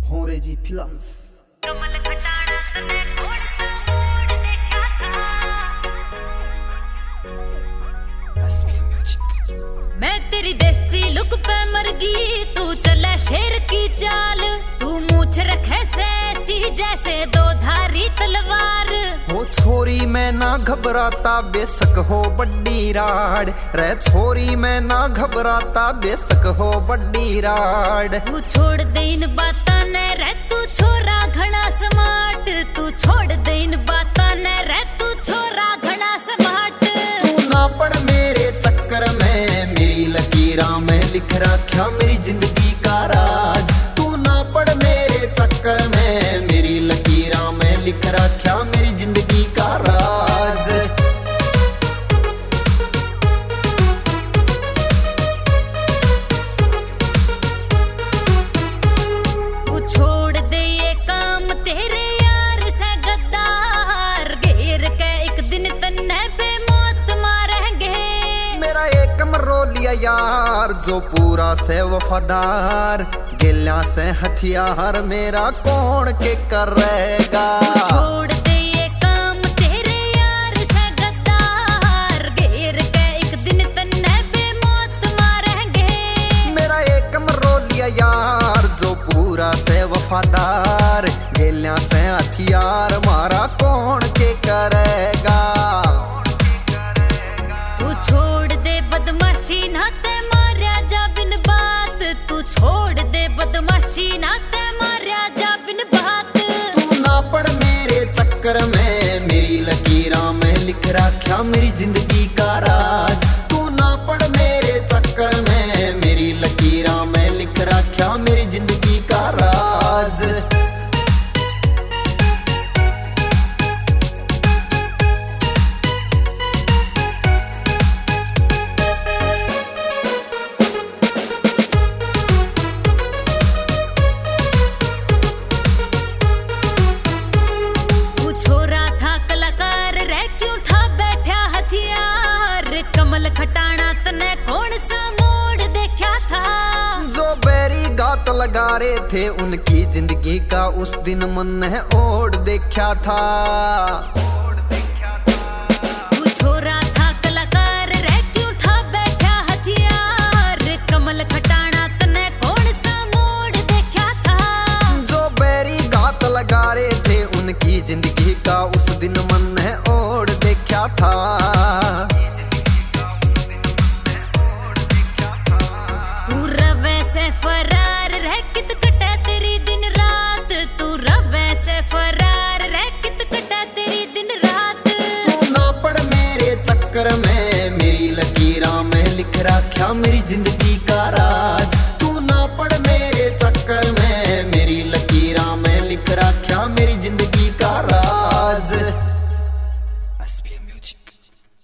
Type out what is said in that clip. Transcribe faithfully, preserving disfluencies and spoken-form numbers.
भोरे जी films. कमल खटाना तने कौन सा मोड़ देखा था। मैं तेरी देसी लुक पे मर गई, तू चले शेर की चाल। तू मूछ रखे से ऐसी जैसे दो धारी तलवार। हो छोरी मैं ना घबराता बेशक हो बड्डी राड रे, छोरी मैं ना घबराता बेशक हो बड्डी राड। तू छोड़ दे इन बातां ने रे, तू छोरा घना स्मार्ट। तू छोड़ दे इन बातां ने रे, तू छोरा घना स्मार्ट। तू ना पड़ मेरे चक्कर में, मेरी लकीरां में लिख रखा मेरी जिंदगी का राज। तू ना पड़ मेरे चक्कर में, मेरी लकीरां में लिख रखा मेरी जिंदगी का राज। तू छोड़ दे ये काम तेरे यार से गद्दार। घेर के एक दिन तन्ने पे मौत मारेंगे। मेरा एक मरो लिया यार जो पूरा से वफादार, गिल्या से हथियार मेरा कौन के करेगा। छोड़ दे ये काम तेरे यार से गद्दार। घेर के एक दिन तन्ने पे मौत मारेंगे। मेरा एक मरो लिया यार जो पूरा से वफादार, गिल्या से हथियार मारा कौन के करेगा। तू छोड़ दे बदमाशी ना ते मार्या जा बिन बात। तू छोड़ दे बदमाशी ना ते मार्या जा बिन बात। तू ना पड़ मेरे चक्कर में, मेरी लकीरां में लिख रखा मेरी जिंदगी का राज। तू ना पड़ मेरे चक्कर में, मेरी लकीरां में लिख रखा मेरी जिंदगी का राज। कमल खटाना तने कौन सा मोड़ देखा था। जो बैरी गात लगा रहे थे उनकी जिंदगी का उस दिन मन ने ओढ़ देखा था। तू छोरा था कलाकार रे, क्यों था बैठा हथियार। कमल खटाना तने कौन सा मोड़ देखा था। जो बैरी गात लगा रहे थे उनकी जिंदगी का उस दिन मन ने ओढ़ देखा था। फरार रह कित कटा तेरी दिन रात। तू रवे से फरार रह कित कटा तेरी दिन रात। तू ना पड़ मेरे चक्कर में, मेरी लकीरां में लिख रखा मेरी जिंदगी का राज। तू ना पड़ मेरे चक्कर में, मेरी लकीरां में लिख रखा